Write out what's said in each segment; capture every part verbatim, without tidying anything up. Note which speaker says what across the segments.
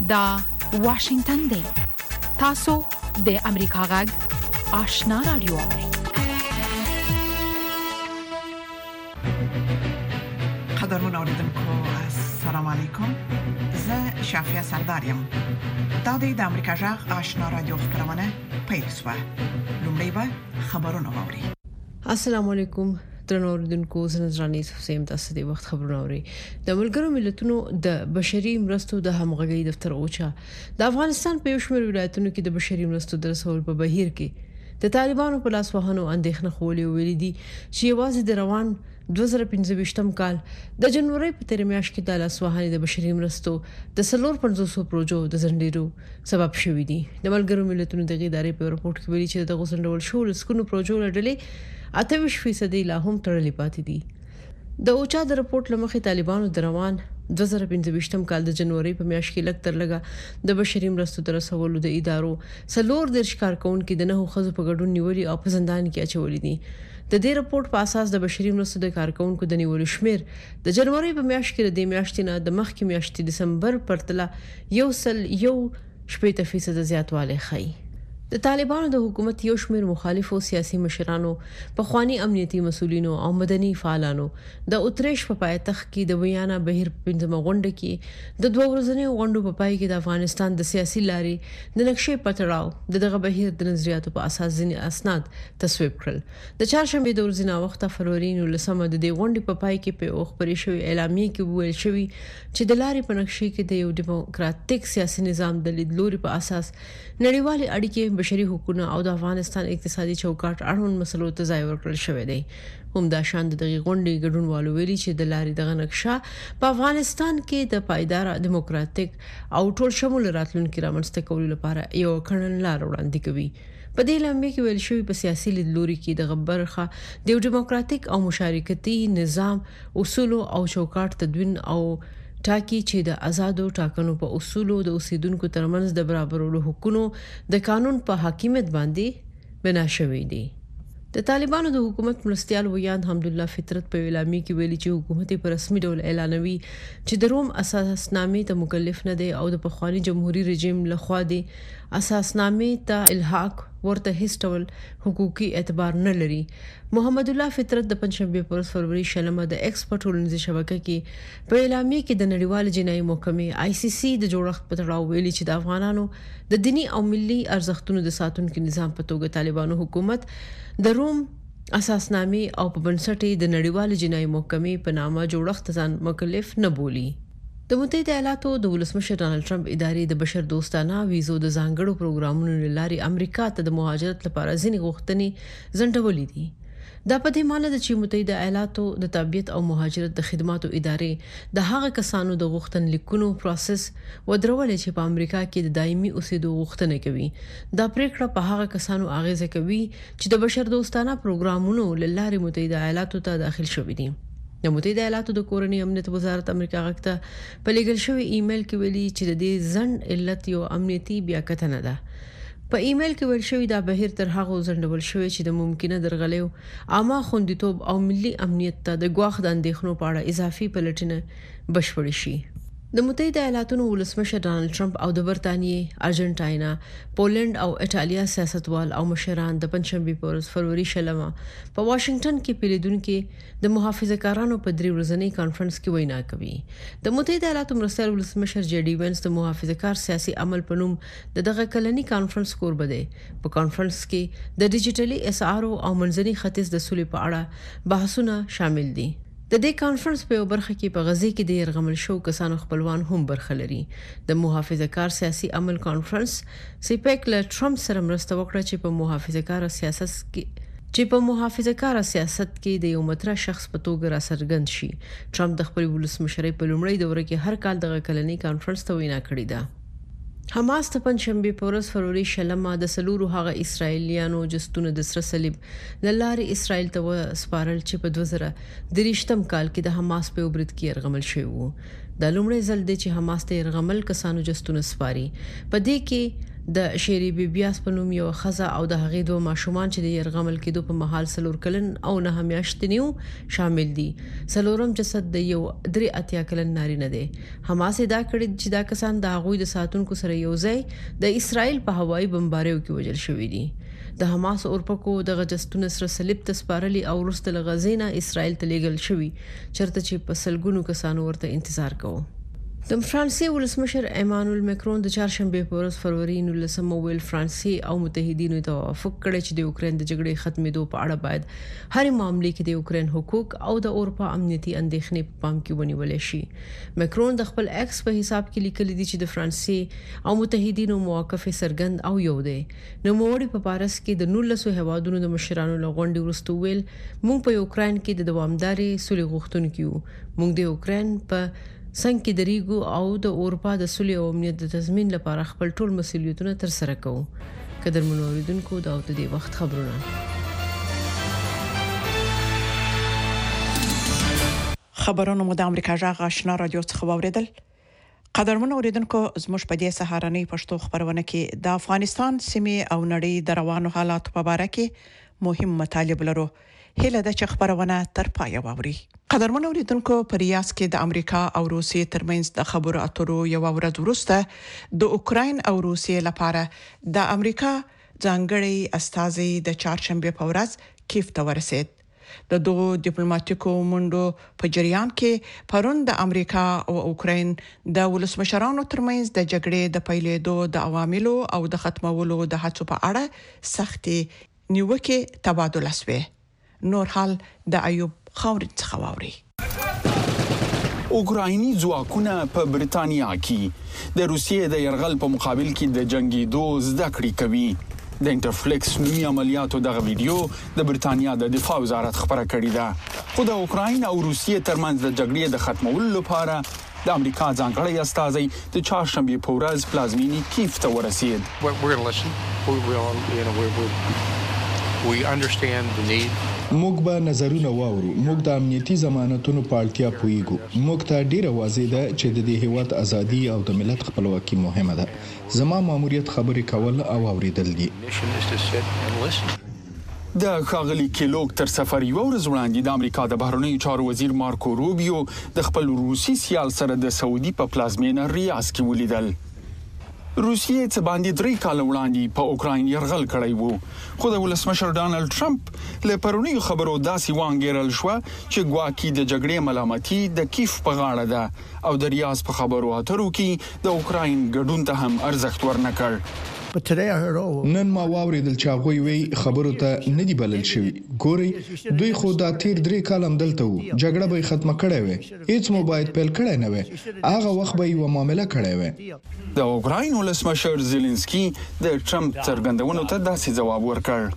Speaker 1: دا واشنگتن دی. تاسو د امریکا غږ آشنا رادیو.
Speaker 2: قدرمن اوریدونکو السلام علیکم. زه شافیا سردارم. دا د امریکا غږ آشنا رادیو خبرونه پېښه. لومړی به خبرونه واوري.
Speaker 3: السلام علیکم. ترنور دونکو زنځرانی سیم تاسو د وخت خبرونه اوري. د ملګرو ملتونو د بشري مرستو د همغږي دفتر اوچا د افغانستان په شمیر ولایتونو کې د بشري مرستو د رسول په بهیر کې د طالبانو په لاس وهنو اندېښنه خولې ویلې دي چې یوازې د روان دوه زره پنځه کال د جنوري په تیر میاشت کې د لاس وهنې د بشري مرستو د سلور پنځوس پروژو د زندیرو سبب شوې دي. د ملګرو ملتونو د ادارې په رپورت کې ویلي چې د غوښندول شو لسکونو پروژو لړلې اته فیصد لا هم تړلې پاتې دي. د اوچا د رپورت لمخې طالبانو د روان دوه زره پنځه کال د جنوري په میاشت کې لږ تر لږه د بشري مرستو تر رسولو د ادارو سلور د شکارکون کې د نه خزو په ګډون نیولې او په زندان کې اچولې دي. د دې رپورت په اساس د بشري مرستو د کارکونکو د نیولو شمیر د جنوري په میاشت کې د میاشتې نه د مخکې میاشتې دسمبر پرتله یو سل یو شپږ فیصد زیاتوالی ښيي. د طالبانو د حکومت یو شمېر مخالفو سیاسي مشرانو په خواني امنیتي مسولینو او مدني فعالانو د اتریش په پایتخت کې د ویانا بهیر پنځمه غونډه کې د دوه ورځنیو غونډو په پای کې د افغانستان د سیاسي لارې د نقشې پټړاو دغه بهیر د نظریاتو په اساس ځینې اسناد تصویب کړل. د چهارشنبه د ورځې نه وخت فروری نولسمه د دې غونډې په پای کې په خبري شوی اعلامیه کې ویل شوی چې د لارې په نقشې کې د یو ډیموکراتیک سیاسي نظام د لیدلوري په اساس نړیوال اړیکې بشري حقوقونه او د افغانستان اقتصادي چوکاټ اړوند مسلو ته ځای ورکړل شوی دی. هم دا شان د دغه غونډې ګډونوالو ویلي چې د لارې دغه نقشه په افغانستان کې د پایدار دیموکراتیک او ټول شمول راتلونکي رامنځته کولو لپاره یو کړن لار وړاندې کوي. په دې لامل کې ویل شوی په سیاسي لیدلوري کې د غبرخه د دیموکراتیک او مشارکتي نظام اصول او چوکاټ تدوین او ټاکي چې د آزادو ټاکنو په اصولو د اوسیدونکو ترمنځ د برابرولو حقوقو د قانون په حاکمیت باندې بنا شوی دی. د طالبانو د حکومت مرستيال ویان حمدالله فطرت په اعلامیه کې ویلي چې حکومت په رسمي ډول اعلانوي چې د روم اساسنامې ته مکلف نه دی او د پخوانی جمهوریت رژیم لخوا دی اساسنامې ته الحاق ورته هیڅ ډول حقوقي اعتبار نه لري. محمد الله فطرت د پنځشنبه پر فروری شلمه د ایکس پټولنځي شبکې کې په اعلامیه کې د نړیوال جنایي محکمې آی سی سی د جوړښت په تړاو ویلي چې د افغانانو د دینی او ملي ارزښتونو د ساتونکو نظام په توګه طالبانو حکومت د روم اساسنامې او په بنسټ د نړیوال جنایي محکمې په نامه جوړښت ځان مکلف نه بولي. د متحده ایالاتو د ولسمشر ډانلډ ټرمپ ادارې د بشر دوستانه ویزو د ځانګړو پروګرامونو لاري امریکا ته د مهاجرت لپاره ځینې غوښتنې ځنډولې دي. دا په دې معنی ده چې متحده ایالاتو د تابعیت او مهاجرت د خدماتو ادارې د هغه کسانو د غوښتن لیکونو پروسس ودرولې چې په امریکا کې د دایمي اوسېدو غوښتنه کوي. دا پریکړه په هغه کسانو اغیزه کوي چې د بشر دوستانه پروګرامونو لاري متحده ایالاتو ته داخل شوي دي. د متحده ایالاتو د کورنۍ امنیت وزارت امریکا غاکته په لیږل شوی ایمیل کې ویلي چې د دې ځنډ علت یو امنیتي بیاکتنه ده. په ایمیل کې ویل شوی دا بهیر تر هغه ځنډول شوی چې د ممکنه درغلیو عامه خوندیتوب او ملي امنیت ته د ګواښ د اندېښنو په اړه اضافي پلټنه بشپړ شي. د متحده ایالاتو ولسمشر ډانلډ ټرمپ او د برتانیې، ارجنټاین، پولند او ایټالیا سیاستوال او مشران د پنځشنبه پر فروری شلمه په واشنگټن کې پیریدونکو د محافظه‌کارانو په درې ورځنی کانفرنس کې وینا کوي. د متحده ایالاتو مرستیال ولسمشر جې ډي وینس د محافظه‌کار سیاسي عمل په نوم د دغه کلنی کانفرنس کوربه دی. په کانفرنس کې د ډیجیټلي اسعارو او منځني ختیځ د سولې په اړه بحثونه شامل دي. د دې کانفرنس په برخه کې په غزي کې د يرغمل شو کسانو خپلوان هم برخه لري. د محافظه‌کار سیاسي عمل کانفرنس سیپیک له ټرمپ سره مرسته وکړه چې په محافظه‌کار سیاست کې چې په محافظه‌کار سیاست کې د یو مطرح شخص په توګه را څرګند شي. ټرمپ د خپل ولسمشرۍ په لومړۍ دوره کې هر کال دغه کلنی کانفرنس ته وینا کړې ده. حماس ته پنځشنبه په ورځ فروری شلمه د سلورو هغه اسرایلیانو جستونه د سره صلیب لاره اسرایل ته سپارل چې په دوه زره درېشتم کال کې د حماس په وبرد کې يرغمل شوی وو. د لومړي ځل د چې حماس ته يرغمل کسانو جستونه سپاري. په دې کې د شيري بيبياس په نوم یو خزه او د هغې دوه ماشومان چې د يرغمل کېدو په محل سلور کلن او نه میاشتنیو شامل دي. سلورم جسد د یو درې اتیا کلن نارینه دی. حماس دا کړی چې دا کسان د هغوی د ساتونکو سره یو ځای د اسرائیل په هوایي بمباریو کې وژل شوی دي. د حماس اورپکو د غجستون سره صلیب تسپارلی او ورسته لغزینا اسرائیل ته لیږل شوی چرته چې په سلګونو کسانو ورته انتظار کوي. د فرانسې ولسمشر ایمانوئل مکرون د چهارشنبه په ورځ فروری نولسمه ویل فرانسې او متحدینو ته توافق کړی چې د یوکرين د جګړې ختمېدو په اړه باید هر معاملې کې د یوکرين حقوق او د اروپا امنیتي اندېښنې په پام کې ونیول شي. مکرون د خپل ایکس په حساب کې لیکلي دي چې د فرانسې او متحدینو موقف سرګند او یو دی. نو موړي په پاریس کې د نولسو هوادونو د مشرانو لغونډي ورستو ویل موږ په یوکرين کې د دوامداري سولې غوښتونکو یو. موږ د یوکرين په څنګه دریګو او د اروپا د سولې او امنیت د تضمین لپاره خپل ټول مسؤلیتونه تر سره کوو. قدر منوریدونکو دا د دې وخت خبرونه.
Speaker 2: خبرونه مو د امریکا جغ آشنا رادیو څخه واوریدل. قدر منوریدونکو زموږ په دې سهارنۍ پښتو خبرونه کې د افغانستان سیمې او نړۍ د روانو حالات په اړه کې مهم مطالب لرو. هله د چ خبرونه تر پای واوري. قدرمن اوریدونکو په ریاض کې د امریکا او روسیې ترمنځ د خبرو اترو یو ورځ وروسته د اوکراین او روسیې لپاره د امریکا ځانګړي استازي د چهارشنبه په ورځ کیف ته ورسید. د دوه ډیپلوماټیکو منډو په جریان کې پرون د امریکا او اوکراین د ولسمشرانو ترمنځ د جګړې د پیلېدو د عواملو او د ختمولو د هڅو په اړه سختي نیوکه تبادله شوه. نور حال د ایوب خاورین څخه واوري.
Speaker 4: اوکرایني ځواکونه په بریتانیا کې د روسیې د يرغل په مقابل کې د جنگیدو زده کړې کوي. د انټرفلیکس نومي عملیاتو دغه ویډیو د بریتانیا د دفاع وزارت خبره کړې ده. خو د اوکراین او روسیې ترمنځ د جګړې د ختمولو لپاره د امریکا ځانګړی استازي د چهارشنبه په ورځ پلازمینی کیف ته ورسید.
Speaker 5: We understand the need.
Speaker 6: موږ به نظرونه واورو. موږ د امنیتي ضمانتونو په اړتیا پوهیږو. موږ ته ډیره واضح ده چې د دې هیواد ازادي او د ملت خپلواکي مهمه ده. زما ماموریت خبرې کول او اوریدل دي.
Speaker 4: د ښاغلي کیلوګ تر سفر یو ورځ وړاندې د امریکا د بهرنیو چارو وزیر مارکو روبیو د خپل روسي سیال سره د سعودي په پلازمینه ریاض کې ولیدل. روسیې څه باندې درې کال وړاندې په اوکراین يرغل کړی وو. خو د ولسمشر ډانلډ ټرمپ له پرونیو خبرو داسې وانګیرل شو چې ګواکې د جګړې ملامتي د کیف په غاړه ده او د ریاض په خبرو اترو کې د اوکراین ګډون ته هم ارزښت ورنکړ.
Speaker 6: نن ما واوریدل چې هغه وی خبرو ته ندی بلل شوی. ګوري دوی خو دا تیر درې کالم دلته وو. جګړه به ختمه کړې وي. هیڅ مو باید پیل کړی نه وي. هغه وخت به یو معاملې کړې وي.
Speaker 4: د اوکراین ولسمشر زيلنسکي د ټرمپ څرګندونو ته داسې جواب ورکړ.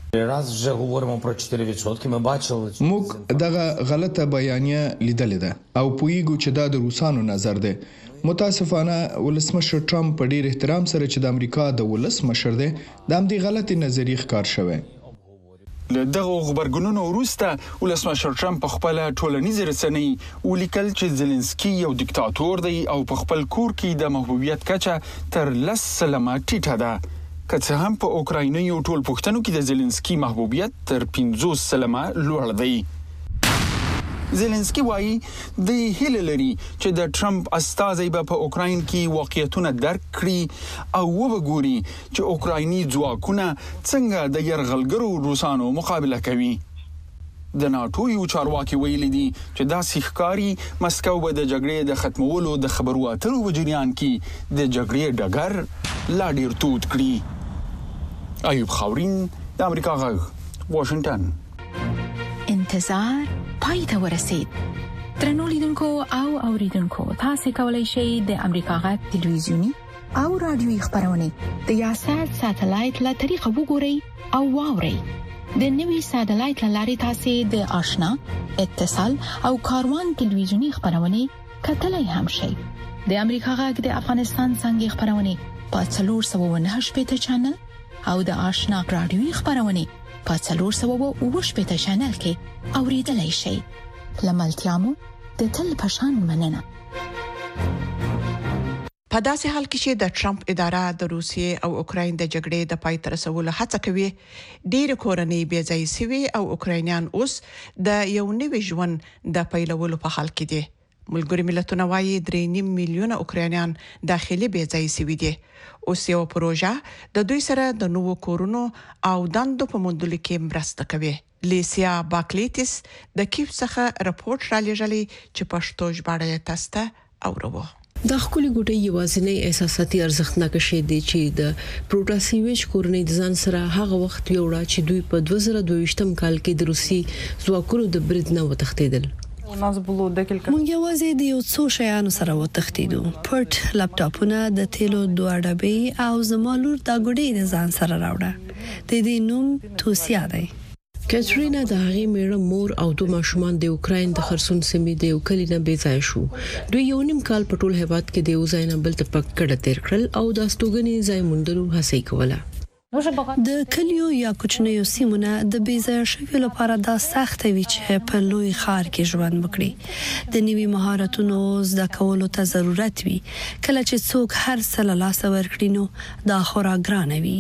Speaker 6: موږ دغه غلطه بیانیه لیدلې ده او پویګو چې دا د روسانو نظر ده. متاسفانه ولسمشر ټرمپ په ډیر احترام سره چې د امریکا د ولسمشر دی د همدې غلطي نظریه ښکار شوی.
Speaker 4: له دغه خبرګونونو وروسته ولسمشر ټرمپ په خپل ټولنیز رسنۍ ولیکل چې زيلنسکي یو دیکتاتور دی او په خپل کور کې د محبوبیت کچه تر لس سلمه ټیټه ده. که څه هم په اوکراینیو ټول پښتنو کې د زيلنسکي محبوبیت تر پنځوس سلمه لوړ دی. زيلنسکي وایي د هیله لري چې د ټرمپ استازي به په اوکراین کې واقعیتونه درک کړي او وګوري چې اوکرایني ځواکونه څنګه د يرغلګرو روسانو مقابله کوي. د ناتو یو چارواکي ویلي دي چې دا سیخکاری مسکو به د جګړې د ختمولو د خبرو اترو په جریان کې د جګړې ډګر لا ډیر تود کړي. ایوب خاورین د امریکا غږ واشنگټن.
Speaker 1: انتظار پای ته ورسید. درنو لیدونکو او اوریدونکو تاسو کولی شئ د امریکا غږ ټلویزیونی او رادیوي خبرونه د یاشر ساتلایت له طریقو وګورئ او واورئ. د نوي ساتلایت لاري تاسو د آشنا اتصال او کاروان ټلویزیونی خبرونه کتلای هم شئ. د امریکا غږ د افغانستان څنګه خبرونه په څلور سوه و نهه شپږ چینل او د آشنا رادیوي خبرونه په څلور سوه و اووه شپږ چینل کې اوریدلای شئ. لملتيامو د تل پشان مننه.
Speaker 2: په داسې حال کې چې د ټرمپ اداره د روسیې او اوکرين د جګړې د پای ته رسولو هڅه کوي، ډېر کورنۍ بې ځای شوي او اوکراینیان اوس د یو نوي ژوند د پیلولو په حال کې دي. ملګری ملتونه وايي درې نیم میلیونه اوکراینیان داخلي بې ځای شوي دي. اوس یو پروژه د دوی سره د نوو کورونو او دندو په موندلو کې مرسته کوي. لیسیا باکلیتس د کیف څخه راپورټ را لېږلی چې پښتو ژباړه تاسو ته اورو.
Speaker 3: د خپل ګوټي یوازینی احساساتي ارزښتناک شی دی چې د پروټاسیویچ کورنۍ د ځان سره هغه وخت یوړه چې دوی په دوه زره دوه ویشتم کال کې د روسي ځواکونو د برید نه وتښتیدل.
Speaker 7: مونږ یوازې د یو څو شیانو سره وتښتیدو، پټ لپټاپونه، د تیلو دوه ډبې او زما لور دا ګوډې د ځان سره راوړه. د دې نوم توسیا دی.
Speaker 3: کاترینا د هغې میړه، مور او دوه ماشومان د اوکراین د خرسون سیمې د یو کلی نه بې ځای شو. دوی یو نیم کال په ټول هیواد کې د یو ځای نه بل ته پکړه تیر کړل او د استوګنې ځای موندلو هڅه کوله.
Speaker 7: د کلیو یا کوچنیو سیمونه د بې ځای شویو لپاره دا سخت وي چې په لوی ښار کې ژوند وکړي. د نوي مهارتونو زده کولو ته ضرورت وي. کله چې څوک هر څه له لاسه ورکړي نو دا خورا ګران وي.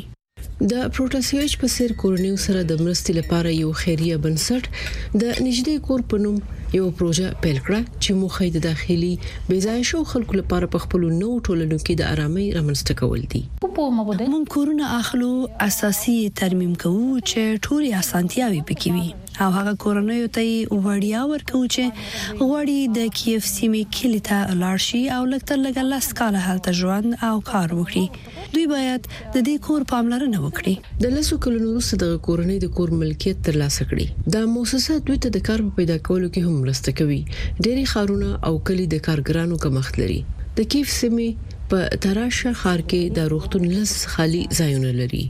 Speaker 3: د پروټاسیویچ په سیر کورنیو سره د مرستې لپاره یو خیریه بنسټ د نږدې کور په نوم یو پروژه پیل کړه چې موخه د داخلي بې ځای شو خلکو لپاره په خپل نو ټولنو کې د آرامۍ رامنځته کول دي.
Speaker 7: مونږ کورونه اخلو، اساسي ترمیم کوو چې ټولې اسانتیاوي پکې وي او هغه کورنۍ ته وړیا ورکو چې غوړي د کیف سیمې کلی ته لاړ شي او لکه لږه لاس کاله هلته ژوند او کار وکړي. دوی باید د دې کور پاملرنه وکړي.
Speaker 3: د لاسو کلونو وروسته د کورنۍ د کور ملکیت ترلاسه کړي. دا مؤسسه دوی ته د کار پیدا کولو کې هم مرسته کوي. ډېری خارونه او کلی د کارګرانو کمښت لري. د کیف سیمې په تراشه خار کې د روغتون لس خالي ځایونه لري.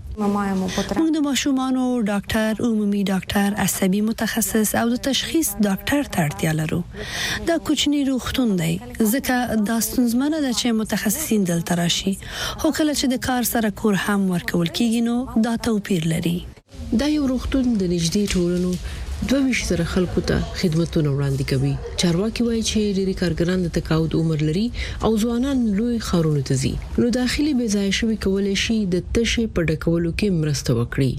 Speaker 7: موږ د ماشومانو ډاکټر، عمومي ډاکټر، عصبي متخصص او د تشخیص ډاکټر ته اړتیا لرو. دا کوچنی روغتون دی ځکه دا ستونزمنه ده چې متخصصین دلته راشي، خو کله چې د کار سره کور هم ورکول کیږي نو دا توپیر لري.
Speaker 3: دا یو روغتون د نږدې ټولنو دوه ویشت زره خلکو ته خدماتونه وړاندې کوي. چارواکي وایي چې ډېری کارګران د تقاعد عمر لري او ځوانان لوی خارونو ته ځي، نو داخلي بې ځای شوي کولای شي د تشې په ډکولو کې مرسته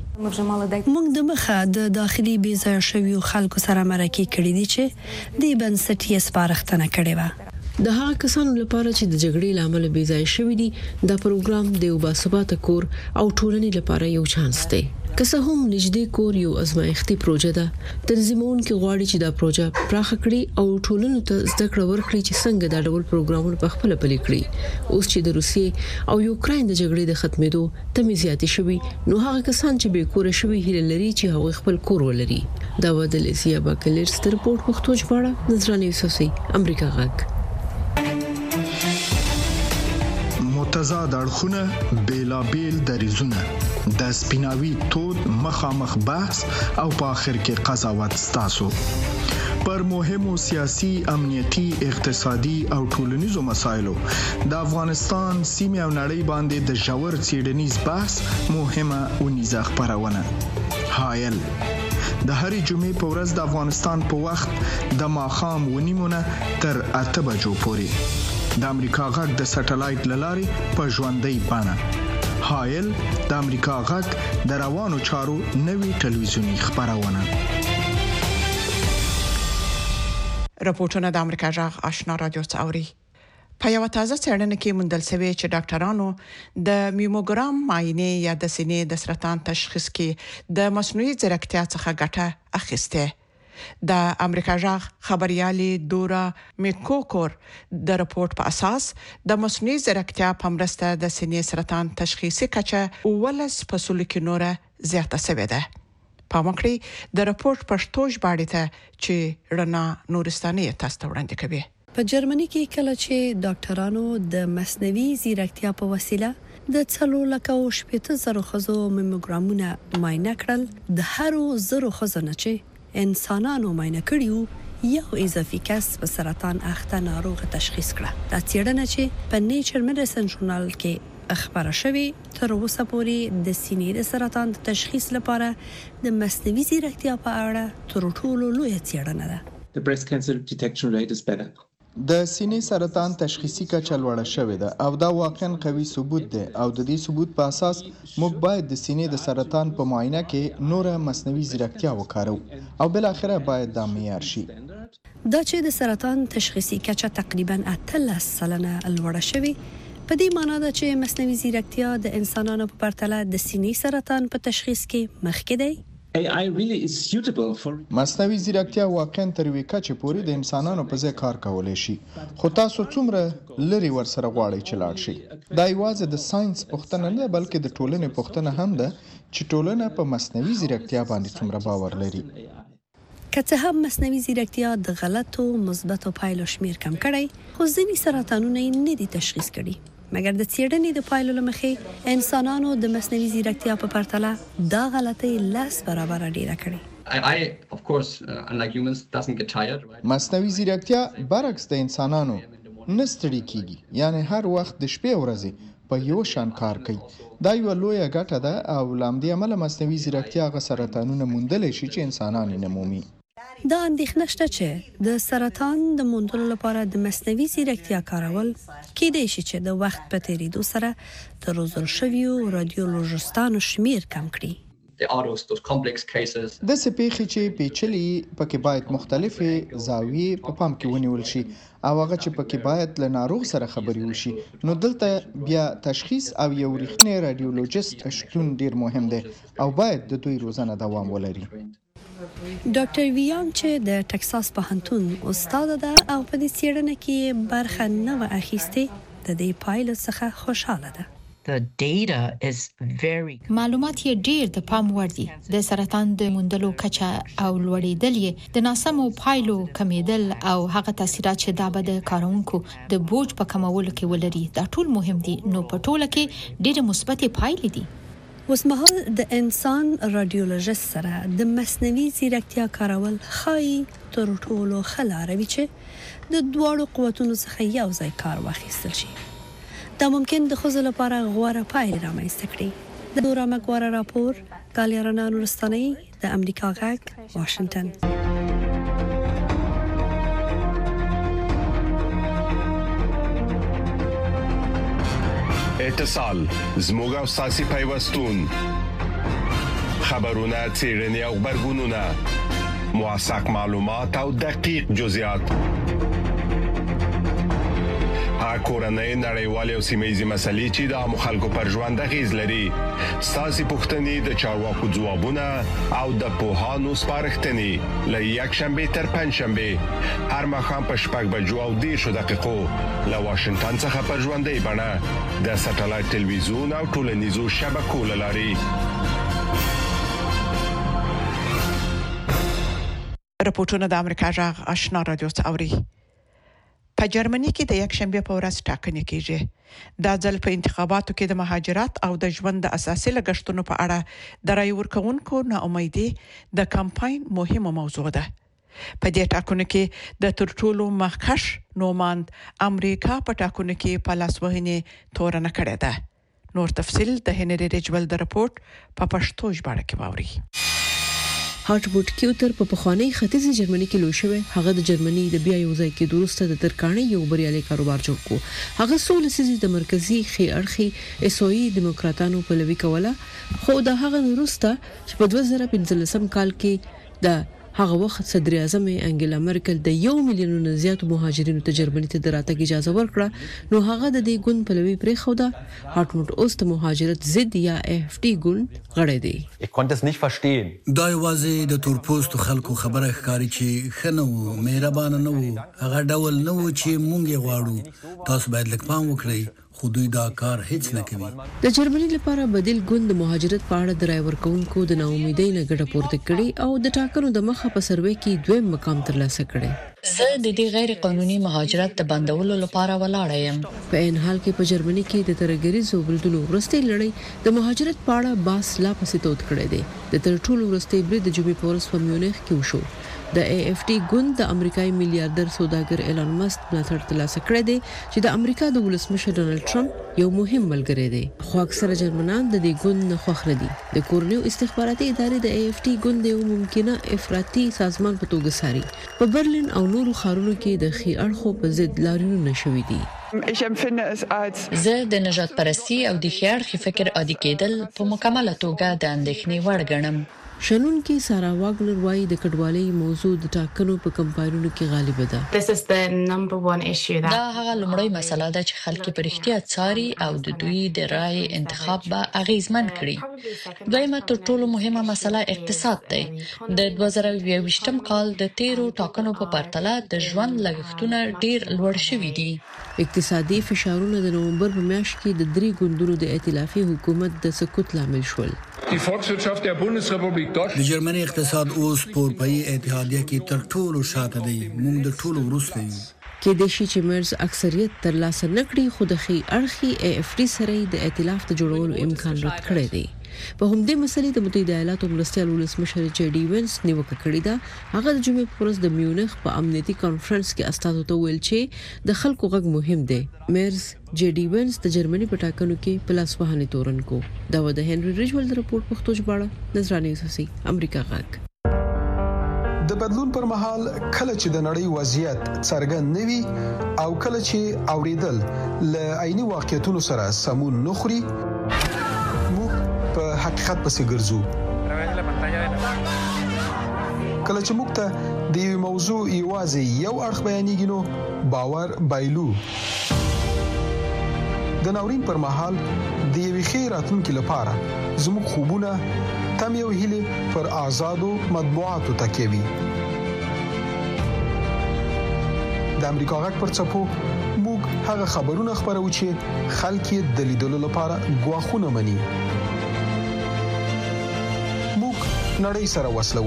Speaker 3: وکړي.
Speaker 7: موږ د مخه د داخلي بې ځای شویو خلکو سره مرکه کړې دي چې د بنسټ یې سپارښتنه کړې و.
Speaker 3: د هغه کسانو لپاره چې د جګړې لامل بې ځای شوي دي، دا پروګرام د یو باثباته کور او ټولنې لپاره یو چانس دی. که څه هم نږدې کور یو ازمایښتي پروژه ده، تنظیمونکو غواړي چې دا پروژه پراخه کړي او ټولنو ته زده کړه ورکړي چې څنګه دا ډول پروګرامونه په خپل پلي کړي. اوس چې د روسیې او یوکراین د جګړې د ختمېدو تمې زیاتې شوي، نو هغه کسان چې بې کوره شوي هیله لري چې هغه خپل کور ولري. دا و د لیسیا باکلیرز د رپورټ پښتو ژباړه نظرانه یوسفزۍ، امریکا غږ.
Speaker 6: متضاد اړخونه، بیلابیل دریزونه، د سپیناوي تود مخامخ بحث او په اخر کې قضاوت ستاسو پر مهمو سیاسي، امنیتي، اقتصادي او ټولنیزو مسایلو د افغانستان سیمه او نړۍ باندې د ژور څېړنیز بحث مهمه اونیزه خبرونه. حایل د هرې جمعې په ورځ د افغانستان په وخت د ماښام ونیمونه تر اته بجو پورې د امریکا غږ د سټلایټ لارې په ژوندۍ بڼه. حایل د امریکا غږ د روانو چارو نوي ټلویزیونی خبرونه.
Speaker 2: راپورټونه د امریکا غږ آشنا رادیو څاوري. په یو تازه څېړنه کې موندل شوی چې ډاکټرانو د میموګرام معاینه یا د سینې د سرطان تشخیص کې د مصنوعي ځیرکتیا څخه ګټه اخیسته. د امریکا غږ خبريالي دورا میکوکور د راپورټ په اساس د مصنوعي ځیرکتیا په مرسته د سینې سرطان تشخیصي کچه ولس په سلو کې نوره زیاته شوې ده. په مکړی د راپورټ پښتو ژباړه ته چې رڼا نورستاني تاسو ته وړاندې کوي.
Speaker 7: په جرمني کې کله چې ډاکټرانو د مصنوعي ځیرکتیا په وسیله د څلور لک او شپږ زره خزو میموګرامونه معاینه کړل، د هرو زرو خزو نه چې انسانانو معاینه کړیو یو اضافي کس په سرطان اخته ناروغ تشخیص کړه. دا څېړنه چې په نیچر میډیسن ژورنال کې خبره شوې تر اوسه پورې د سینې د سرطان د تشخیص لپاره د مصنوعي ځیرکتیا په اړه تر ټولو لوی څېړنه ده.
Speaker 8: The breast cancer detection rate is better.
Speaker 6: د سینې سرطان تشخیصي کچه لوړه شوې ده او دا واقعا قوي ثبوت دی او د دې ثبوت په اساس موږ باید د سینې د سرطان په معاینه کې نوره مصنوعي ځیرکتیا وکاروو او بل اخره باید دا معیار شي.
Speaker 7: دا چې د سرطان تشخیصي کچه تقریبا اتلس سلنه لوړه شوې په دې معنی ده چې مصنوعي ځیرکتیا د انسانانو په پرتله د سینې سرطان په تشخیص کې مخکې دی.
Speaker 8: A I really is suitable for
Speaker 6: مصنوعي ځیرکتیا واقعا تر یوې کچې پورې د انسانانو په ځای کار کولی شي خو تاسو څومره لري ورسره غواړئ چې لاړ شئ. دا یوازې د ساينس پوښتنه نه بلکې د ټولنې پوښتنه هم ده چې ټولنه په مصنوعي ځیرکتیا باندې څومره باور لري.
Speaker 7: که څه هم مصنوعي ځیرکتیا د غلطو مثبتو پایلو شمیر کم کړی خو ځینې سرطانونه یې نه دي تشخیص کړي مګر د څېړنې د پایلو له مخې انسانانو د مصنوعي ځیرکتیا په پرتله دا غلطۍ لس برابره ډیره کړې.
Speaker 8: I of course uh, unlike humans doesn't get tired right?
Speaker 6: مصنوعي ځیرکتیا برعکس د انسانانو نه ستړي کیږي یعنی هر وخت د شپې ورځې په یو شان کار کوي. دا یو لویه ګټه ده او لامدې عمله مصنوعي ځیرکتیا غ سرطانونه موندلی شي چې انسانان یې نه مومي.
Speaker 7: دا اندېښنه شته چې د سرطان د موندلو لپاره د مصنوعي ځیرکتیا کارول کېدای شي چې د وخت په تیریدو سره د روزل شویو رادیولوژیستانو شمیر کم کړي.
Speaker 6: د سپېخي چې پیچلي پکې باید مختلفې زاویې په پام کې ونیول شي او هغه چې پکې باید له ناروغ سره خبرې وشي نو دلته بیا تشخیص او یو رښتینی رادیولوژیست شتون ډیر مهم دی او باید د دوی روزنه دوام ولري.
Speaker 7: ډاکټر ویان چې د ټکساس پوهنتون استاد ده او په دې څېړنه کې برخه نه و اخیستې د دې پایلو څخه خوشاله ده.
Speaker 9: The data is very
Speaker 1: معلومات یې ډیر د پام وړ دي. د سرطان د موندلو کچه او لوړېدل یې د ناسمو پایلو کمیدل او هغه تاثیرات چې دا به د کارونکو د بوج په کمولو کې ولري دا ټول مهم دي. نو په ټوله کې ډېر مثبت پایلې دي.
Speaker 7: اوسمهال د انسان رادیولوژیست سره د مصنوعي ځیرکتیا کارول خای تر ټولو خلاروي چې د دواړو قوتونو څخه یو ځای کار واخیستل شي. دا ممکن د ښځو لپاره غوره پایلې رامنځته کړي. د دورا مګواره راپور کالیرنا نورستاني د امریکا غږ واشنگټن.
Speaker 10: اتصال زموږ او ساسي پیوستون خبرونه څېړنې او خبرګونونه موثق معلومات او دقیق جزئیات کورنۍ نړیوالې او سیمه‌یزې مسلې چې د مخالکو پر ژوند اغیز لري ساسي پوښتنې د چارواکو ځوابونه او د پوهانو سپارښتنې له یک شنبه تر پنځ شنبه هر ماښام په شپږ بجو او دېرش دقیقو له واشنگټن څخه پر ژوندۍ بڼه د ساتلایت ټلویزیون او ټولنیزو شبکو له لارې.
Speaker 2: رپورټونه د امریکا جغ آشنا رادیو څاوري. په جرمني کې د یک شنبه په ورځ ټاکنې کیږي. دا ځل په انتخاباتو کې د مهاجرت او د ژوند د اساسي لګښتونو په اړه د رای ورکوونکو ناامیدي د کمپاین مهمه موضوع ده. په دې ټاکنو کې د تر ټولو مخکښ نوماند امریکا په ټاکنو کې په لاسوهنې تورنه کړې ده. نور تفصيل د هنري رجول د رپورت په پښتو ژباړه کې واوري.
Speaker 3: هارټبوټ کیوتر په پخوانی ختیځ جرمني کې لوی شوی. هغه د جرمني د بیا یو ځای کې درسته د ترکاڼي یو بریالي کاروبار جوړ کو. هغه سولسيزي د مرکزی خي اړخي اسوي دیموکراتانو په لوي کوله خو د هغه وروسته چې په دوه زره پنځلسم کال کې د هغه وخت صدر اعظم انګلا مرکل د یو میلیون زیات مهاجرینو ته جرمني ته دراتګ اجازه ورکړه نو هغه د دې ګوند په لوي پرې خو دا هارټموټ اوس د مهاجرت ضد یا اف ټي ګوند غړې دی.
Speaker 11: Ich konnte es nicht verstehen.
Speaker 12: دا یوازې د تورپوستو خلکو خبره ښکاري چې خنو مهربان نه وو هغه ډول نه وو چې مونږ غواړو تاسو باید لږ پام وکړئ خو دوی دا کار هیڅ نه کوي.
Speaker 3: د جرمني لپاره بدیل ګوند مهاجرت په اړه د رای ورکوونکو د ناامیدۍ نه ګټه پورته کړې او د ټاکنو د مخه په سروې کې دویم مقام ترلاسه کړی.
Speaker 13: زه د دې غیر قانوني مهاجرت د بندولو لپاره ولاړ یم.
Speaker 3: په ان حال کې په جرمني کې د ترګریزو بلدونو ورستۍ لړۍ د مهاجرت په اړه باس لا پسې تود کړی دی. د تر ټولو ورستۍ برید د جمعې په ورځ په میونخ کې وشو. د ای اف ټي ګوند د امریکایي میلیارډر سوداګر ایلان مسک ملاتړ ترلاسه کړی دی چې د امریکا د ولسمشر ډونالد ټرمپ یو مهم ملګری دی. خو اکثره جرمنان د دې ګوند نه خوښ نه دي. د کورنیو استخباراتي ادارې د ای اف ټي ګوند یو ممکنه افراطي سازمان په توګه ساري. په برلین او نورو ښارونو کې د خي اړخو په ضد لاریونونه شوي دي.
Speaker 13: زه د نجات پرستی او د خیاړخي فکر عادي کېدل په مکمله توګه د اندېښنې وړ ګڼم.
Speaker 3: شنون کې سارا واګنر وايي د کډوالۍ موضوع د ټاکنو په کمپاینونو کې غالبه ده.
Speaker 13: دا هغه لومړی مسله ده چې خلک په اړتیا څاري او د دوی د رائے انتخاب به اغیزمن کړي. دویمه تر ټولو مهمه مسله اقتصاد دی. د دوه زره یوویشتم کال د تیرو ټاکنو په پرتله د ژوند لګښتونه ډیر لوړ شوي دي.
Speaker 3: اقتصادي فشارونه د نومبر په میاشت کې د درې ګوندونو د ائتلافي حکومت د سقوط لامل شول.
Speaker 12: د جرمني اقتصاد اوس په اروپאי اتحادیه کې تر ټولو شاته دی. موږ د ټولو وروسته یو.
Speaker 3: کې د شي چې مرز اکثریت ترلاسه نکړي خو د خي اړخي ای اف ټي سره د ائتلاف د جوړولو امکان رد کړی دی. په همدې مسلې د متحده ایالاتو مرستیال ولسمشر جی ډي وینس نیوکه کړې ده. هغه د جمعې په ورځ د میونخ په امنیتي کانفرنس کې استادو ته ویل چې د خلکو غږ مهم دی. مرز جی ډي وینس د جرمني په ټاکنو کې په لاس وهنې تورن کو. دا و د هنري ریجول د راپور پښتو ژباړه نظرانه یوسفي امریکا غږ.
Speaker 6: د بدلون پر مهال کله چې د نړۍ وضعیت څرګند نوي او کله چې اوریدل ل عیني واقعیتونو سره سمون نخري موږ په حقیقت پسې ګرځو. کله چې موږ ته د یو موضوع یوازې یو اړخ بیانېږي نو باور بایلو. د ناورین پر مهال د یوې ښې راتلونکې لپاره زموږ خوبونه تم یو هیله پر آزادو مطبوعاتو تکیوي. د امریکا غږ پر څپو موږ هغه خبرونه خبرو چې خلک یې د لیدلو لپاره غواخونه مني. موږ نړۍ سره وصلو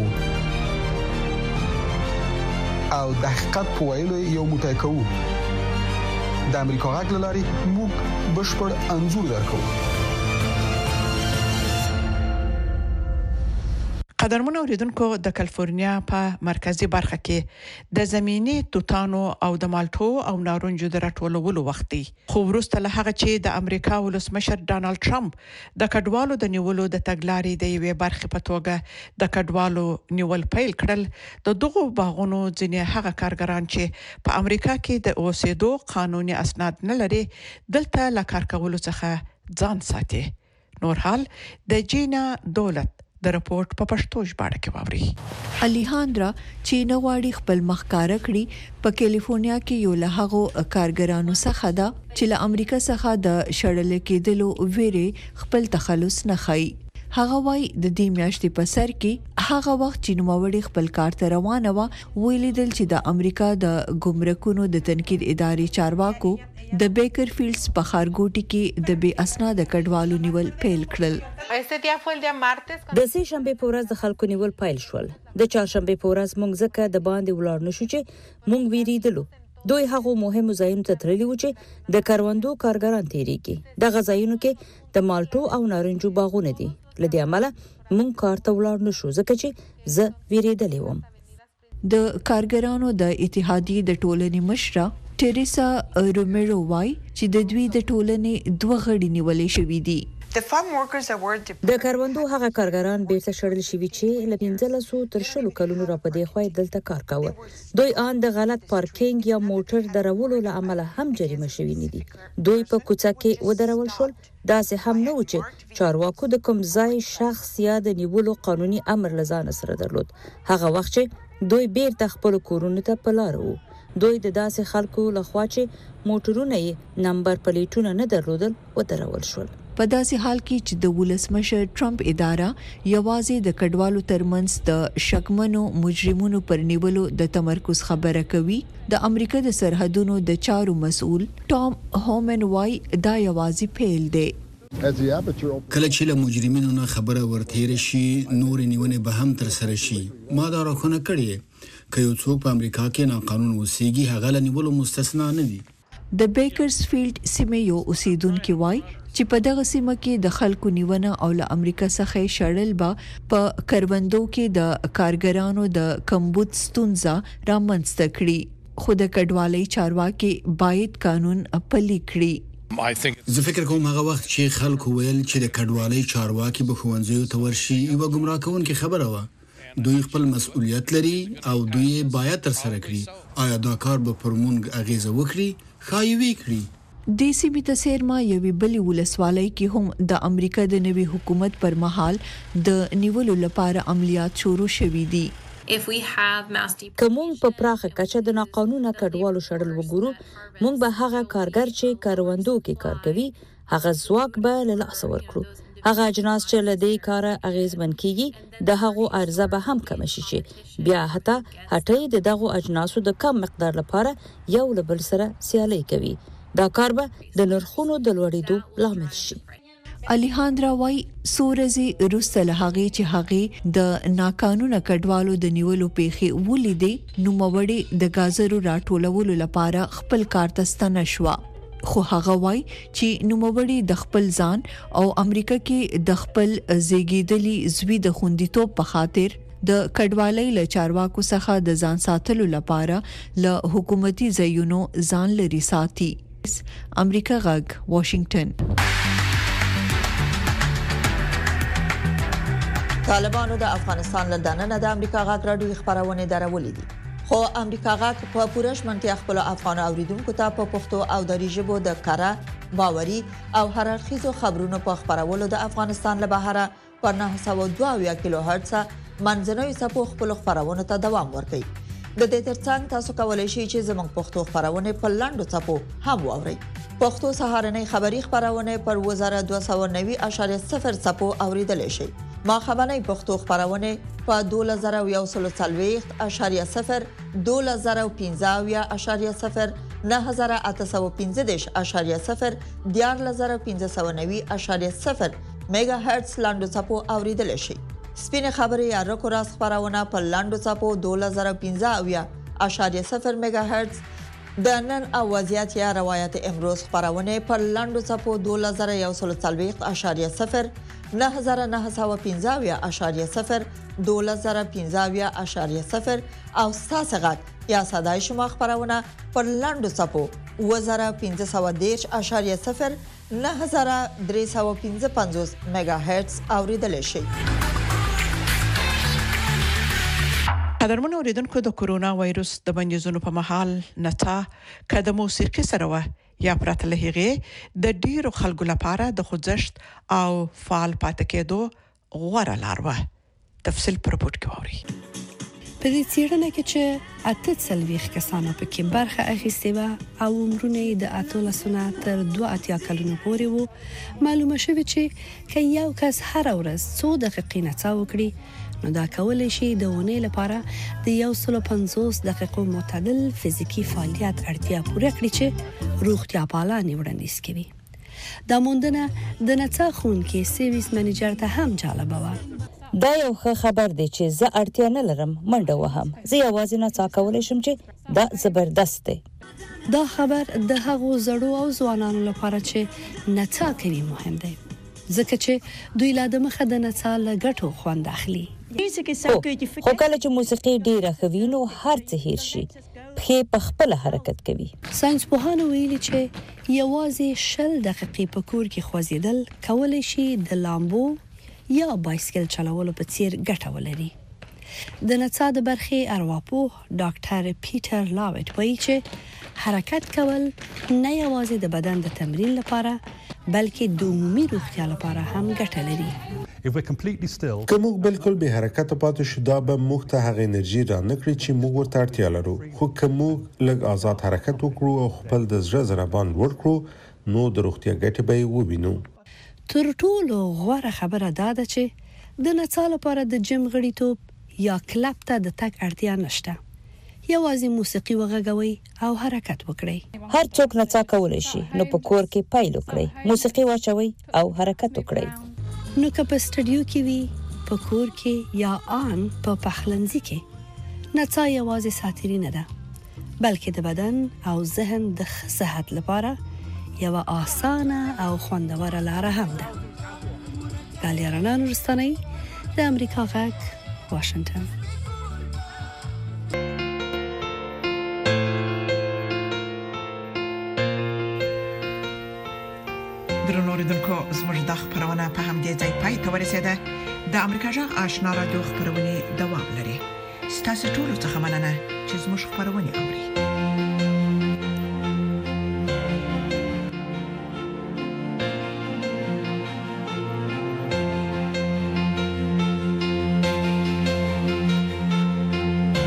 Speaker 6: او د حقیقت په ویلو یو موټی کوو. د امریکا غږ لاري موږ بشپړ انځور درکو.
Speaker 2: قدرمن اوریدونکو د کالیفورنیا په مرکزی برخه کې د زمینی توتانو او د مالټو او نارنجو د راټولولو وخت دی. خو وروسته له هغه چې د امریکا ولسمشر ډانلډ ټرمپ د کډوالو د نیولو د تګلارې د یوې برخې په توګه د کډوالو نیول پیل کړل، د دغو باغونو ځینې هغه کارګران چې په امریکا کې د اوسېدو قانوني اسناد نه لري دلته لا کار کولو څخه ځان ساتي. نور حال د جینا دولت د رپورت په پښتو ژباړه کې واوري.
Speaker 11: الیهاندرا چې نوواړي خپل مخکار کړی په کالیفورنیا کې یو له هغو کارګرانو څخه ده چې له امریکا څخه د شړل کېدلو ویره خپل تخلص نه خای. هغه وای د دې میاشتې په سر کې هغه وخت چې نوواړي خپل کار ته روانه و ویلیدل چې د امریکا د ګمرکونو د تنقید ادارې چارواکو د بیکرفیلډز په خارګوټي کې د بې اسناد کډوالو نیول پیل کړل.
Speaker 14: د سه شنبه په ورځ د خلکو نیول پیل شول. د چهارشنبه په ورځ موږ ځکه د باندې ولاړ نشو چې موږ ویریدلو. دوی هغه مهمو ځایونو ته تللي و چې د کاروندو کارګران تیریږي. دغه ځایونو کې د مالټو او نارنجو باغونه دي. لدې عمله موږ کار ته ولاړ نشو ځکه چې زه ویریدلې وم.
Speaker 11: د کارګرانو د اتحادیې د ټولنې مشره ټریسا روميرو وای چې د دوی د ټولنې دوه غړي نیولې شوې دي.
Speaker 14: د کاروندو هغه کارګران بیرته شړل شوي چې له پنځلسو تر شلو کلونو را پدې خوای دلته کار کاوه. دوی ان د غلط پارکینګ یا موټر درولو له امله هم جریمه شوي نه دي. دوی په کوڅه کې ودرول شول. دا سه هم نه و چې چارواکو د کوم ځای شخص یا د نیولو قانوني امر لزان سره درلود. هغه وخت چې دوی بیرته خپل کورونو ته پلار وو. دوی د داسې خلکو لخوا چې موټرونه یې نمبر پلیټونه نه درلودل ودرول شول.
Speaker 11: په داسې حال کې چې د ولسمشر ټرمپ اداره یوازې د کډوالو ترمنځ د شکمنو مجرمونو پر نیولو د تمرکز خبره کوي، د امریکا د سرحدونو د چارو مسؤل ټام هومن وای دا یوازې پیل دی.
Speaker 12: کله چې له مجرمینو نه خبره ورتېره شي نور نیونه به هم تر سره شي. ما دا راخونه کړی که یو څوک په امریکا کې ناقانون اوسېږي هغه له نیولو مستثنا نه دي.
Speaker 11: د بیکرزفیلډ سیمې یو اوسیدونکو وای چې په دغه سیمه کې د خلکو نیونه او له امریکا څخه شړل به په کروندو کې د کارګرانو د کمبود ستونزه رامنځته کړي خو د کډوالۍ چارواکي باید قانون پلي کړي.
Speaker 12: زه فکر کوم هغه وخت چې خلکو ویل چې د کډوالۍ چارواکي به ښوونځیو ته ورشي یو ګمراه کوونکې خبره وه. دوی خپل مسؤلیت لري او دوی باید تر سره کړي. آیا دا کار به پر مونږ اغیزه وکړي؟ ښایي وکړي.
Speaker 11: د سیمې د سیرما یوې بلې ولسوالۍ کې هم د امریکا د نوي حکومت پر مهال د نیولو لپاره عملیات شروع شوي دي.
Speaker 14: کوم په پراخه کچه د ناقانونه کډوالو شړل وګورو موږ به هغه کارګر چې کاروندو کې کار کوي هغه ځواک به له لاس ورکړو. هغه اجناس چې له دې کاره اغیزمن کیږي د هغو ارزه به هم کم شي چې بیا حتی هټۍ د دغو اجناسو د کم مقدار لپاره یو له بل سره سیالي کوي. دا کار به د نرخونو د لوړېدو لامل شي.
Speaker 11: الیهاندرا وای سورزي روسته له هغه چې هغه د ناقانونه کډوالو د نیولو پیخي ولیدې نو موړې د گازرو راټولولو لپاره خپل کار ته ستنه شو. خو هغه وای چې نو موړې د خپل ځان او امریکا کې د خپل زیږیدلي زوی د خوندیتوب په خاطر د کډوالۍ له چارواکو څخه د ځان ساتلو لپاره له حکومتي ځایونو ځان لري ساتي. امریکا غږ واشنگټن.
Speaker 15: طالبانو د افغانستان له دننه د امریکا غږ راډیو خبرونه درولې دي خو امریکا غږ په پوره شمنتیا خپل افغان اوریدونکو ته په پښتو او دری ژبه د کارا باوري او هررخیزو خبرونو په خبرولو د افغانستان له بهره په نه سوه دوه کیلو هرتز منځنوي سپو خپل خبرونه ته دوام ورکړي. د دې ترڅنګ تاسو کولای شئ چې زموږ پښتو خبرونه په لاندو څپو هم واورئ. پښتو سهارنۍ خبری خبرونه پر وزاره دوه سوه نوي اعشاریه صفر څپو اوریدل شي. ما خبرنۍ پښتو خبرونه په دوه زره یو سل څلوېښت اعشاریه صفر دوه زره پنځه اعشاریه صفر نه زره اته سوه پنځه اعشاریه صفر دیار زره پنځه سوه نوي اعشاریه صفر میگا هرتز لاندو څپو اوریدل شي. سپینه خبري یا رکو راس خبرونه په لاندو څپو دوه زره پنځه اعشاریه صفر میگا هرتز د نن او وضعیت یا روایت امروز خبرونه په لاندو څپو دوه زره یو سل څلوېښت اعشاریه صفر نه زره نه سوه پنځه اعشاریه صفر دوه زره پنځه اعشاریه صفر او ساسغت یا صداي شما خبرونه په لاندو څپو اوه زره پنځه سوه دېرش اعشاریه صفر نه زره درې سوه پنځه پنځوس میگا هرتز اوریدل شي.
Speaker 2: قدرمن اوریدونکو د کورونا وایروس د بندیزونو په محل نتا کده موسیقي سره و یا پرته له هغه د ډیرو خلکو لپاره د خوځښت او فعال پاتې کېدو غوړه لار و. تفصیل پر رپورت کې ووري.
Speaker 7: په دې څېړنه کې چې اته څلوېښت کسانو پکې برخه اخیستې وه او عمرونه یې د اتلسونه تر دوه اتیا کلونو پورې وو معلومه شوې چې که یو کس هره ورځ څو دقیقې نڅا وکړي نو دا کولای شي د ونې لپاره د یو سل پنځوس دقیقو معتدل فزیکی فعالیت اړتیا پوره کړي چې روغتیا پالانې وړاندیز کوي. دا موندنه د نڅا ښوونکي سرویس منیجر ته هم جالبه وه.
Speaker 14: دا یو ښه خبر دی چې زه اړتیا نه لرم منډه وهم. زه یوازې نڅا کولی شم چې دا زبردست دی.
Speaker 7: دا خبر د هغو زړو او ځوانانو لپاره چې نڅا کوي مهم دی ځکه چې دوی لا د مخه د نڅا له ګټو خوند اخلي.
Speaker 14: خو کله چې موسیقي ډیره خوي نو هر څه هیر شي. پښې په خپل حرکت کوي.
Speaker 7: ساينس پوهانو ویلي چې یوازې شل دقیقې په کور کې خوځېدل کولای شي د لامبو یا بایسکل چلولو په څیر ګټه ولري. د نڅا د برخې ارواپوه ډاکټر پیټر لاوټ وایي چې حرکت کول نه یوازې د بدن د تمرین لپاره بلکې د عمومي روغتیا لپاره هم ګټه لري.
Speaker 16: که موږ بالکل به حرکت پاتې شو دا به موږ ته هغه انرژي را نکړي چې موږ ورته اړتیا لرو. خو که موږ لږ آزاد حرکت وکړو او خپل د زړه ضربان لوړ کړو نو د روغتیا ګټې به یې ووینو.
Speaker 7: تر ټولو غوره خبره دا ده چې د نڅا لپاره د جیم غړیتوب یا کلب ته د تک اړتیا نشته. یوازې موسیقي وغږوي او حرکت وکړي.
Speaker 14: هر څوک نڅا کولای شي نو په کور کې پیل وکړي موسیقي واچوي او حرکت وکړي.
Speaker 7: نو که په سټډیو کې وي په کور کې یا آن په پخلنځي کې نڅا یوازې ساتیری نه ده بلکې د بدن او ذهن د صحت لپاره یو اسانه او خوندوره لار هم ده. ګالیارانا نورستاني د امریکا غږ واشنگټن.
Speaker 2: درنو اوریدونکو زموږ د خبرونه په همدې ځای پای ته ورسیده. د امریکا جغ آشنا رادیو خبرونه دوام لري. ستاسو ټول څه مننه چې زموږ خبرونه اوري.